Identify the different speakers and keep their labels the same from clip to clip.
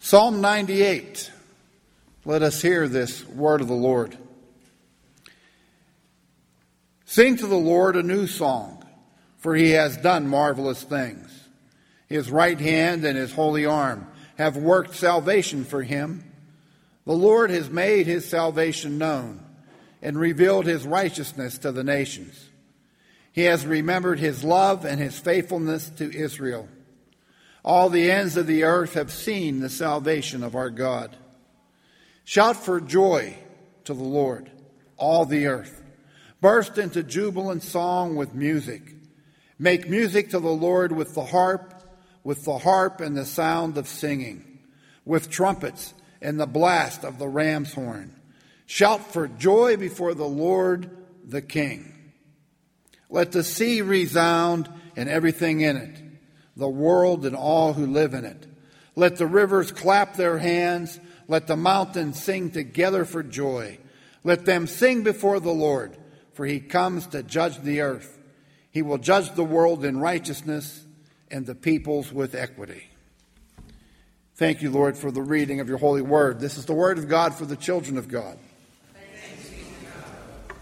Speaker 1: Psalm 98. Let us hear this word of the Lord. Sing to the Lord a new song, for he has done marvelous things. His right hand and his holy arm have worked salvation for him. The Lord has made his salvation known and revealed his righteousness to the nations. He has remembered his love and his faithfulness to Israel. All the ends of the earth have seen the salvation of our God. Shout for joy to the Lord, all the earth. Burst into jubilant song with music. Make music to the Lord with the harp and the sound of singing, with trumpets and the blast of the ram's horn. Shout for joy before the Lord the King. Let the sea resound and everything in it, the world and all who live in it. Let the rivers clap their hands. Let the mountains sing together for joy. Let them sing before the Lord, for he comes to judge the earth. He will judge the world in righteousness and the peoples with equity. Thank you, Lord, for the reading of your holy word. This is the word of God for the children of God.
Speaker 2: Thanks be to God.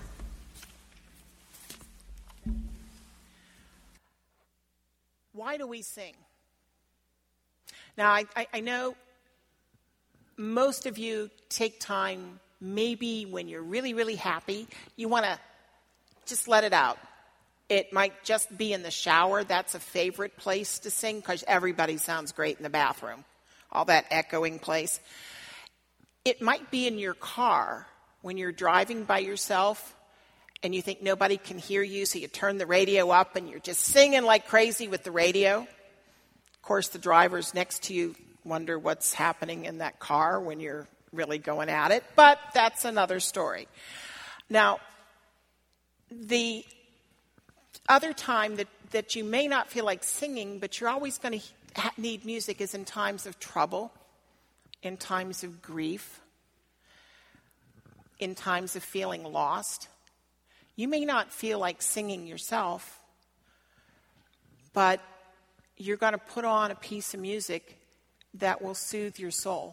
Speaker 2: Why do we sing? Now, I know most of you take time, maybe when you're really, really happy, you want to just let it out. It might just be in the shower. That's a favorite place to sing because everybody sounds great in the bathroom, all that echoing place. It might be in your car when you're driving by yourself and you think nobody can hear you, so you turn the radio up and you're just singing like crazy with the radio. Of course, the drivers next to you wonder what's happening in that car when you're really going at it, but that's another story. Now, the other time that you may not feel like singing, but you're always going to need music is in times of trouble, in times of grief, in times of feeling lost. You may not feel like singing yourself, but you're going to put on a piece of music that will soothe your soul.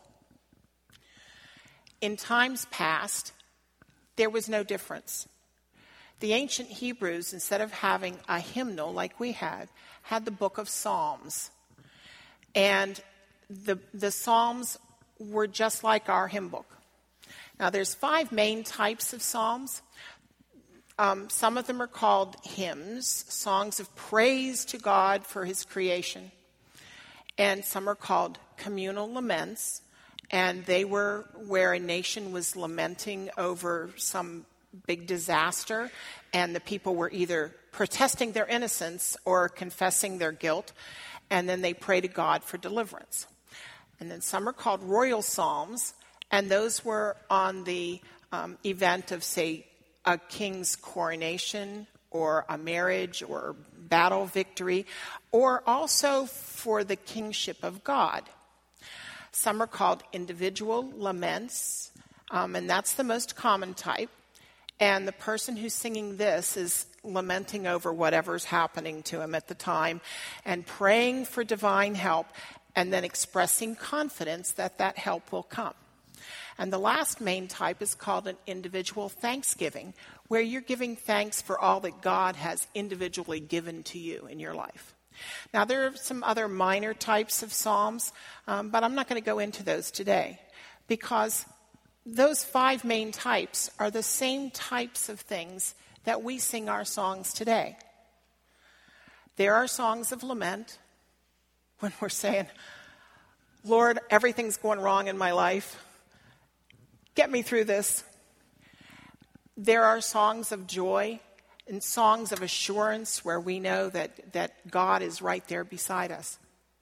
Speaker 2: In times past, there was no difference. The ancient Hebrews, instead of having a hymnal like we had the book of Psalms. And the Psalms were just like our hymn book. Now, there's 5 main types of Psalms. Some of them are called hymns, songs of praise to God for his creation. And some are called communal laments. And they were where a nation was lamenting over some big disaster, and the people were either protesting their innocence or confessing their guilt, and then they pray to God for deliverance. And then some are called royal psalms, and those were on the event of, say, a king's coronation or a marriage or battle victory, or also for the kingship of God. Some are called individual laments, and that's the most common type. And the person who's singing this is lamenting over whatever's happening to him at the time and praying for divine help and then expressing confidence that that help will come. And the last main type is called an individual thanksgiving, where you're giving thanks for all that God has individually given to you in your life. Now, there are some other minor types of psalms, but I'm not going to go into those today because those 5 main types are the same types of things that we sing our songs today. There are songs of lament when we're saying, Lord, everything's going wrong in my life. Get me through this. There are songs of joy and songs of assurance where we know that God is right there beside us.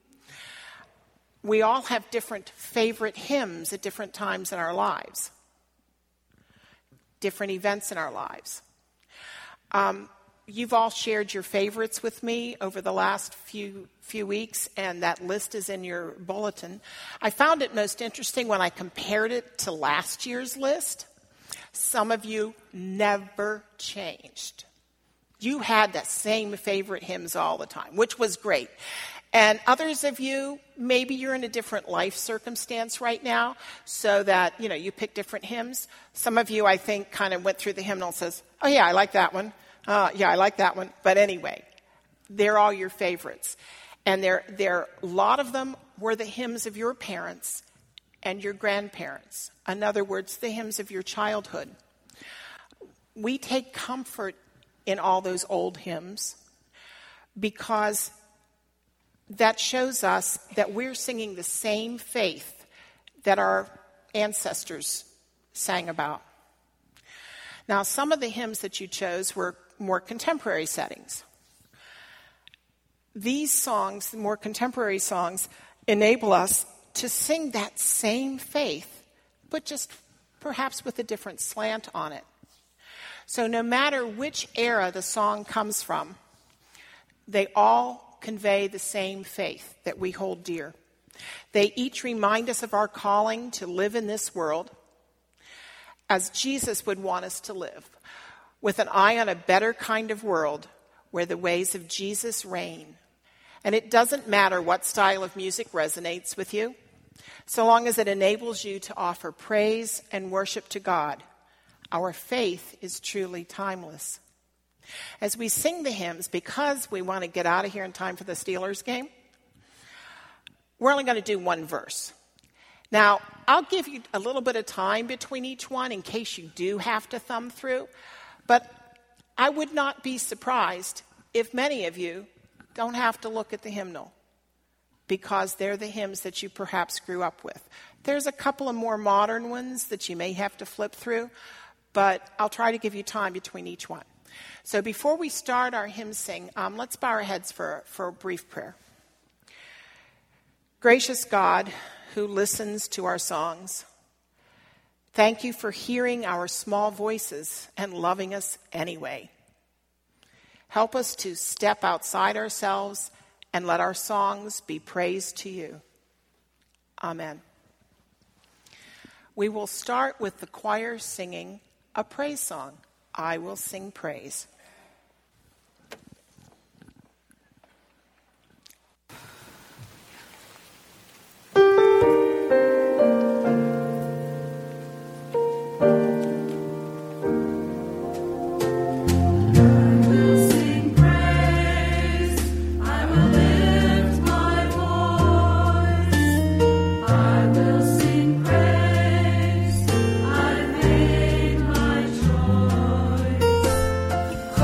Speaker 2: We all have different favorite hymns at different times in our lives, different events in our lives. You've all shared your favorites with me over the last few weeks, and that list is in your bulletin. I found it most interesting when I compared it to last year's list. Some of you never changed. You had the same favorite hymns all the time, which was great. And others of you, maybe you're in a different life circumstance right now, so that, you pick different hymns. Some of you, I think, kind of went through the hymnal and says, oh yeah, I like that one. Yeah, I like that one. But anyway, they're all your favorites. And a lot of them were the hymns of your parents and your grandparents. In other words, the hymns of your childhood. We take comfort in all those old hymns because that shows us that we're singing the same faith that our ancestors sang about. Now, some of the hymns that you chose were more contemporary settings. These songs, the more contemporary songs, enable us to sing that same faith, but just perhaps with a different slant on it. So no matter which era the song comes from, they all convey the same faith that we hold dear. They each remind us of our calling to live in this world as Jesus would want us to live, with an eye on a better kind of world where the ways of Jesus reign. And it doesn't matter what style of music resonates with you, so long as it enables you to offer praise and worship to God. Our faith is truly timeless. As we sing the hymns, because we want to get out of here in time for the Steelers game, we're only going to do one verse. Now, I'll give you a little bit of time between each one in case you do have to thumb through, but I would not be surprised if many of you don't have to look at the hymnal because they're the hymns that you perhaps grew up with. There's a couple of more modern ones that you may have to flip through, but I'll try to give you time between each one. So before we start our hymn sing, let's bow our heads for a brief prayer. Gracious God, who listens to our songs, thank you for hearing our small voices and loving us anyway. Help us to step outside ourselves and let our songs be praised to you. Amen. We will start with the choir singing a praise song, I Will Sing Praise.
Speaker 3: I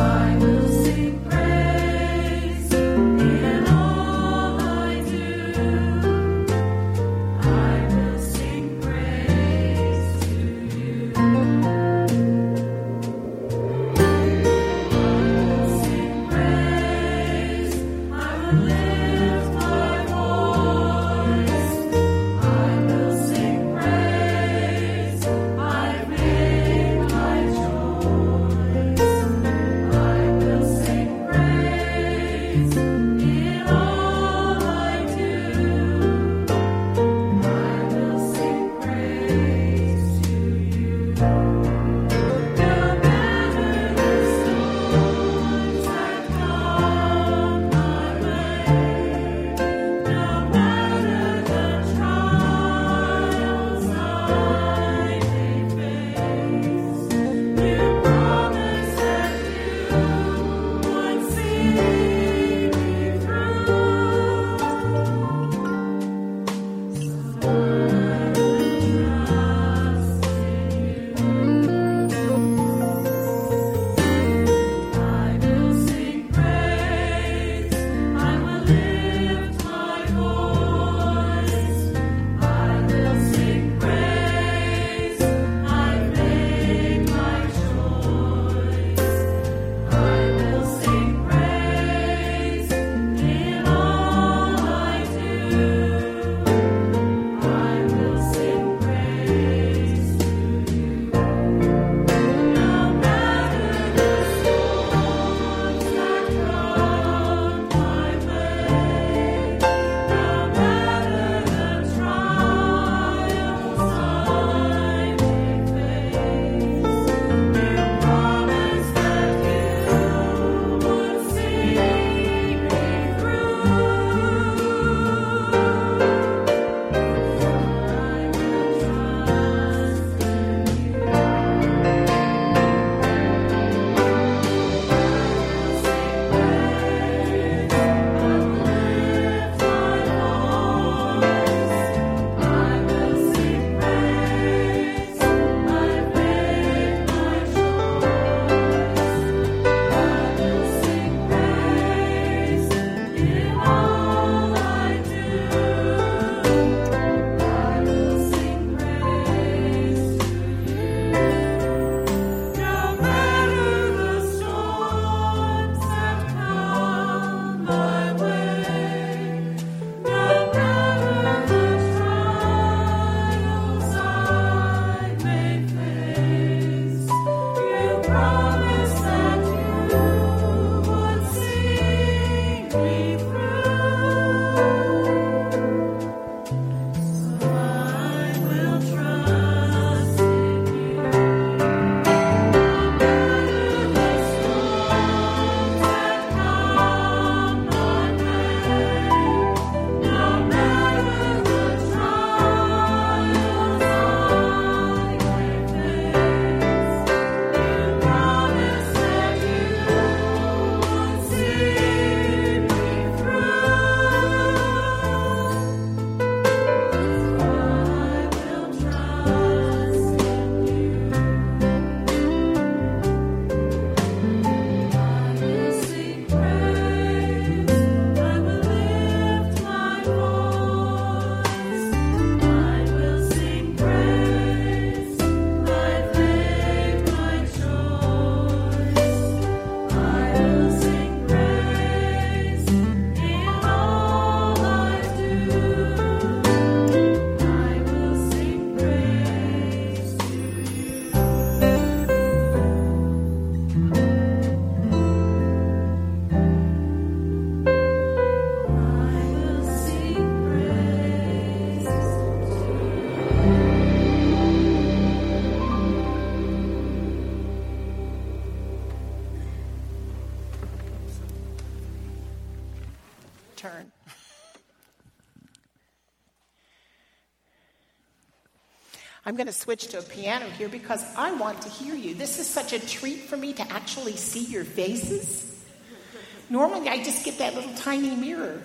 Speaker 2: I'm going to switch to a piano here because I want to hear you. This is such a treat for me to actually see your faces. Normally, I just get that little tiny mirror.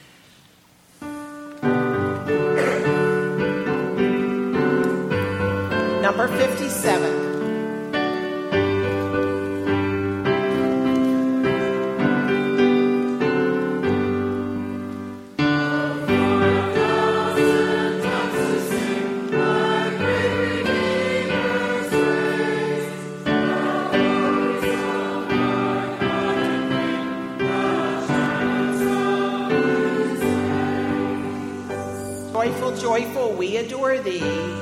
Speaker 2: Number 57. Joyful, joyful, we adore thee.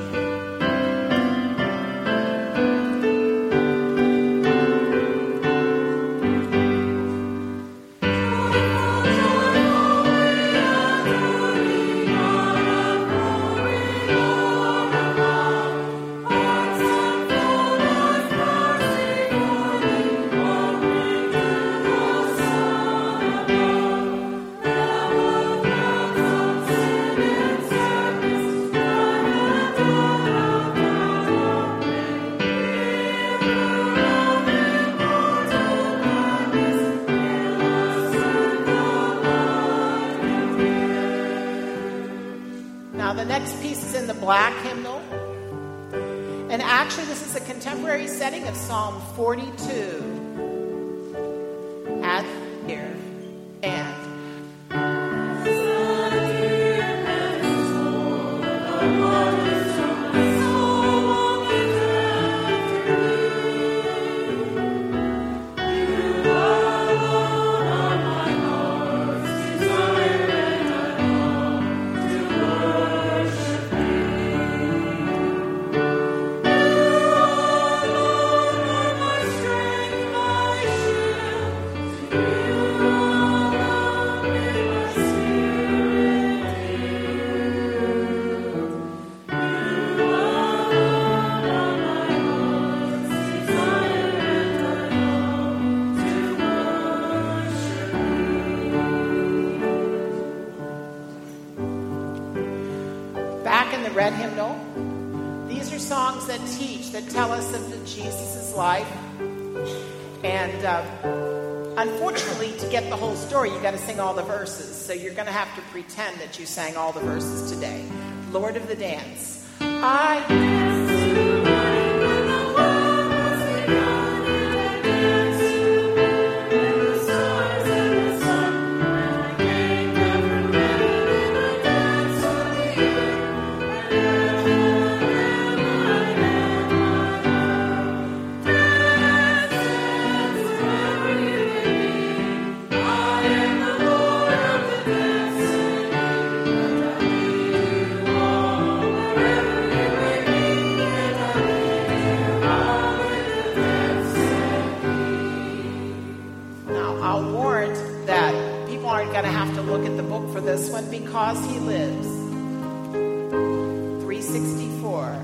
Speaker 2: The next piece is in the black hymnal. And actually, this is a contemporary setting of Psalm 42. At here and red hymnal. These are songs that teach, that tell us of Jesus' life. And unfortunately, to get the whole story, you got to sing all the verses. So you're going to have to pretend that you sang all the verses today. Lord of the Dance. For this one, because he lives. 364.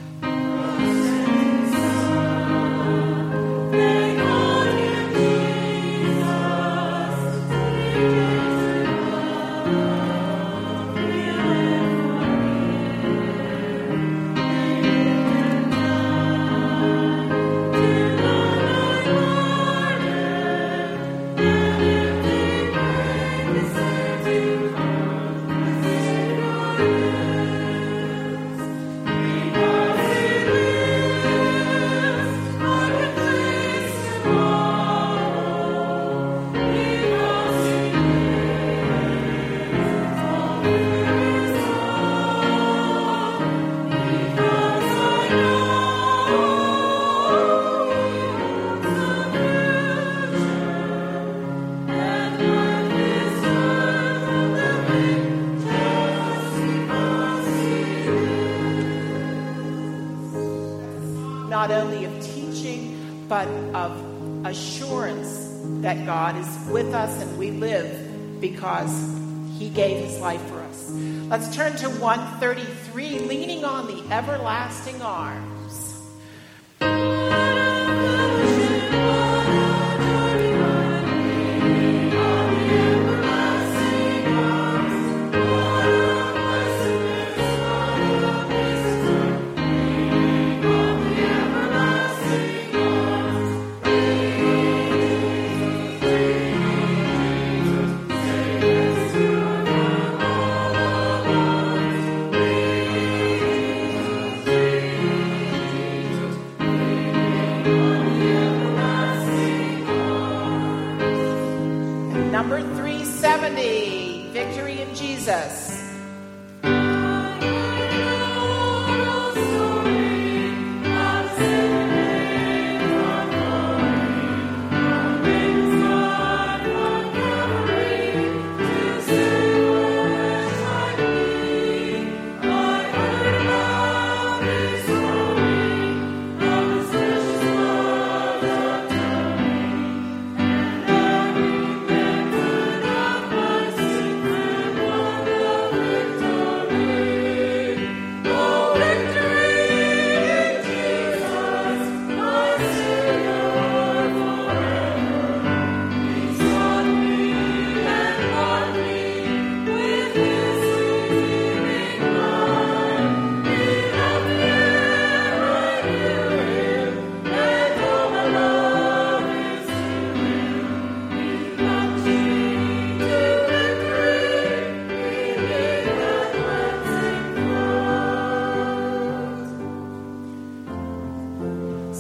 Speaker 2: Not only of teaching, but of assurance that God is with us and we live because he gave his life for us. Let's turn to 133, leaning on the everlasting arms.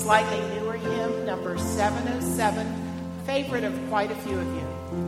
Speaker 2: slightly newer hymn, number 707, favorite of quite a few of you.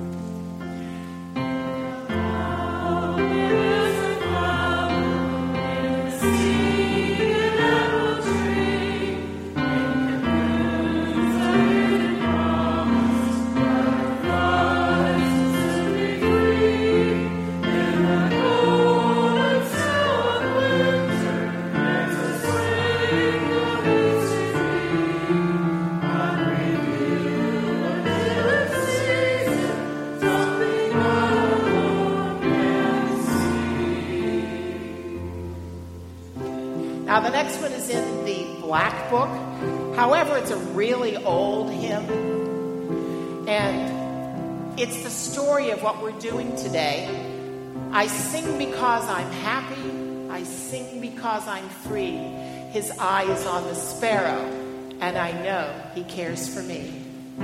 Speaker 2: Now, the next one is in the Black Book. However, it's a really old hymn. And it's the story of what we're doing today. I sing because I'm happy. I sing because I'm free. His eye is on the sparrow, and I know he cares for me.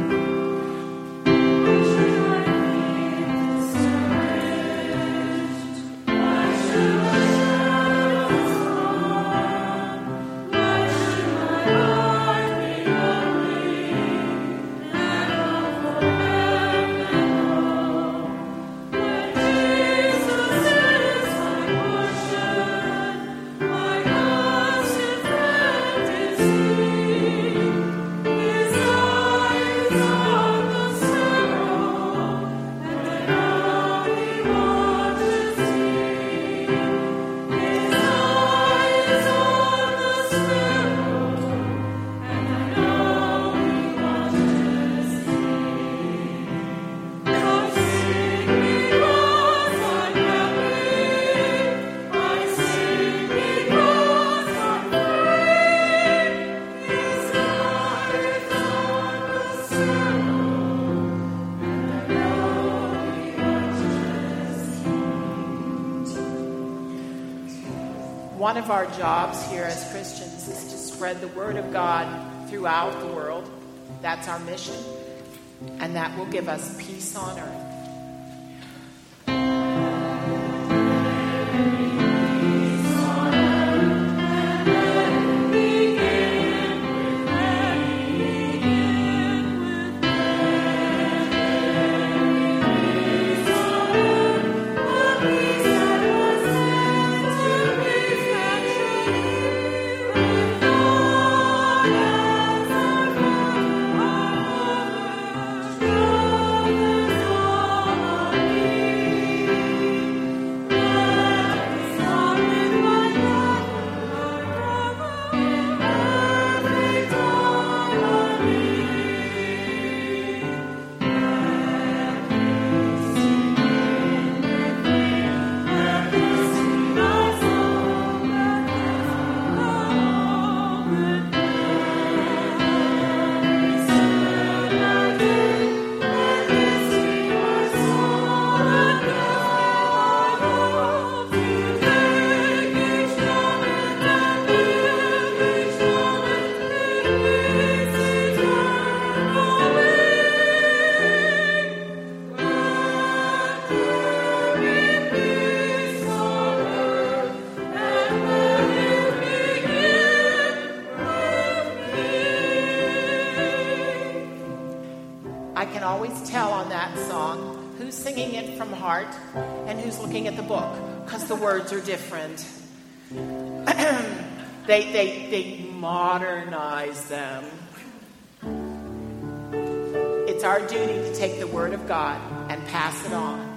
Speaker 2: One of our jobs here as Christians is to spread the word of God throughout the world. That's our mission, and that will give us peace on earth. I can always tell on that song who's singing it from heart and who's looking at the book, because the words are different. They modernize them. It's our duty to take the word of God and pass it on.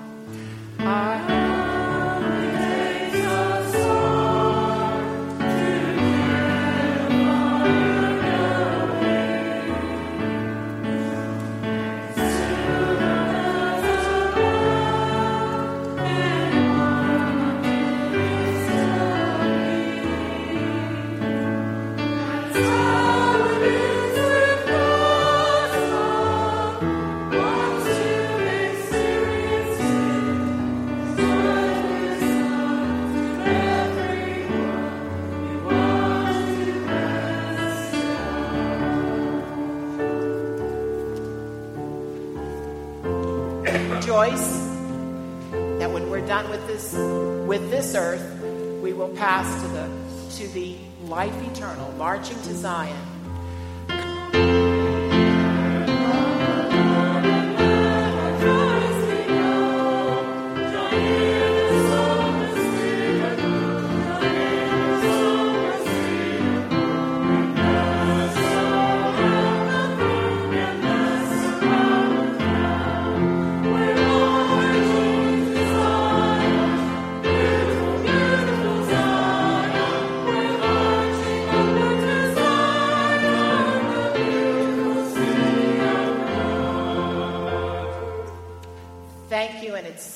Speaker 2: Rejoice that when we're done with this earth, we will pass to the life eternal, marching to Zion.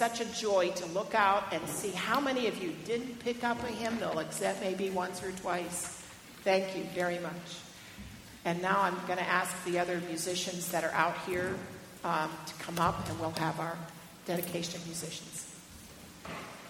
Speaker 2: such a joy to look out and see how many of you didn't pick up a hymnal, except maybe once or twice. Thank you very much. And now I'm going to ask the other musicians that are out here to come up, and we'll have our dedication of musicians.